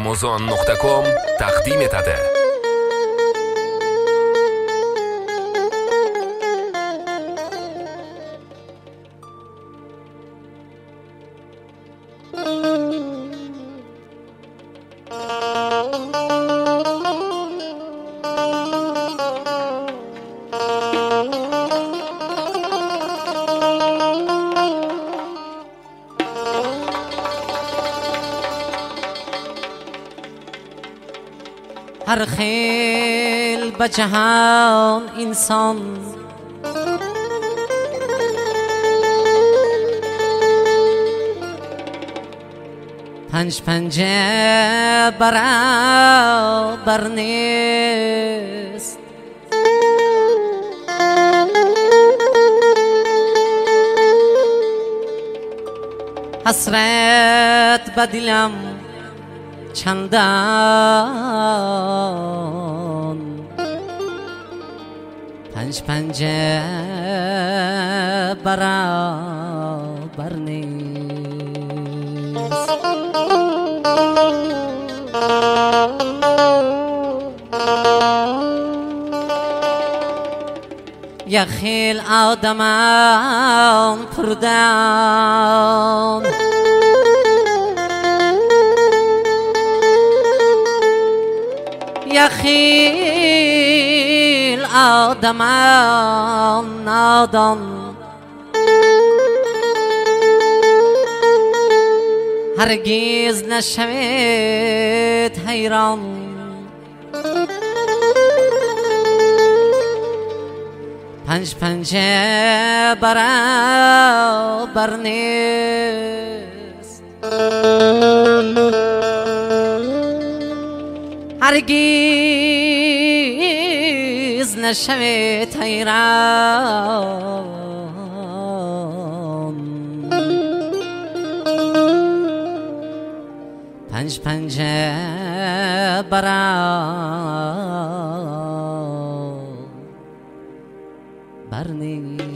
amazon.com taqdim etadi. هر خیل به جهان انسان پنج پنجه برابر نیست. حسرت به دلم چندان پنج پنجه برابر نیست. یک خیل آدمان پردان یک خیل آدمان نادان هرگز نشوید حیران. پنج پنجه برابر نیست. هرگز نشوید حیران. پنج پنجه برابر نیست.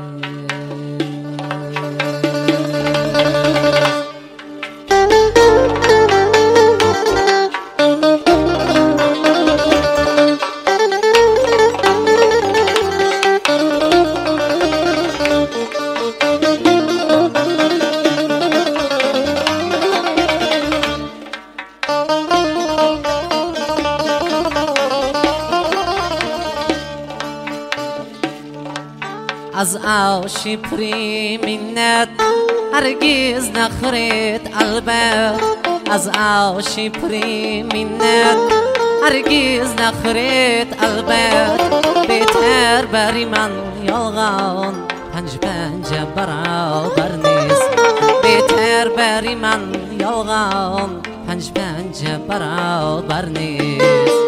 از آشی پری منت هرگز نخورید البته. از آشی پری منت هرگز نخورید البته. بهتر بری من یالغان پنج پنجه برابر نیست. بهتر بری من یالغان پنج پنجه برابر نیست.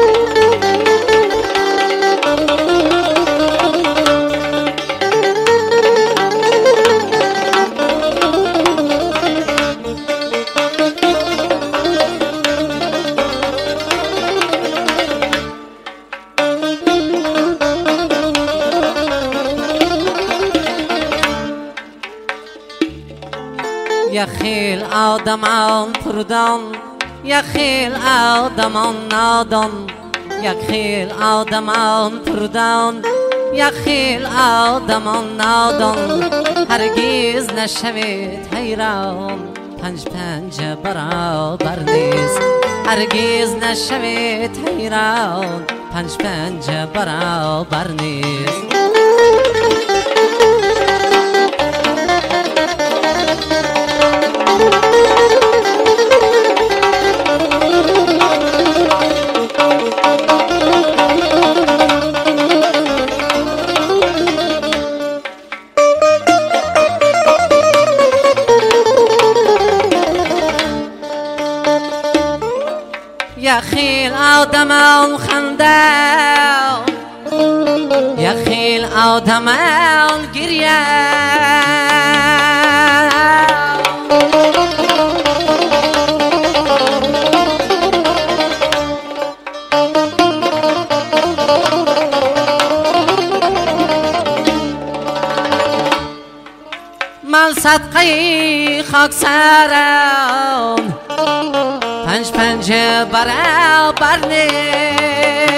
یک خیل آدمان پردان یک خیل آدمان نادان. یک خیل آدمان پردان یک خیل آدمان نادان هرگز نشوید حیران. پنج پنجه برابر نیست. هرگز نشوید حیران. پنج پنجه برابر نیست. یک خیل آدمان خندان یک خیل آدمان گریه. من صدقه خاک سرم پنج پنجه برابر نیست.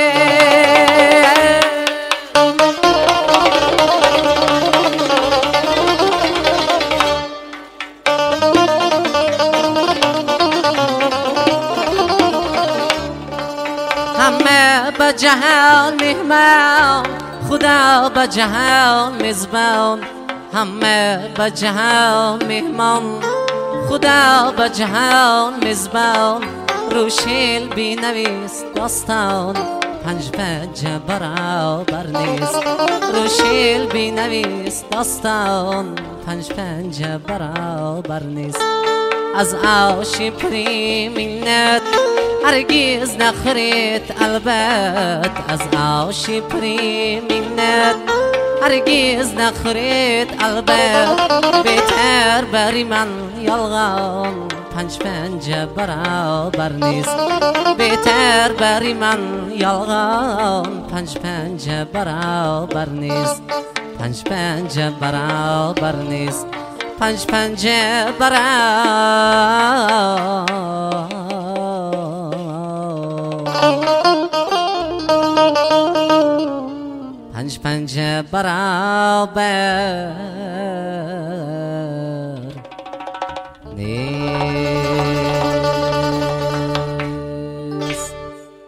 همه به جهان مهمان، خدا به جهان میزبان. همه به جهان مهمان، خدا به جهان میزبان. رو شیل بینویس داستان، پنج پنجه برابر نیست. رو شیل بینویس داستان، پنج پنجه برابر نیست. از آشی پری منت هرگز نخرید البت. از آشی پری منت هرگز نخرید البت. بهتر بری من یلغان، پنج پنجه برابر نیست. بهتر بری من یلغان، پنج پنجه برابر نیست. پنج پنجه برابر نیست. پنج پنجه پنج پنجه برابر نیست.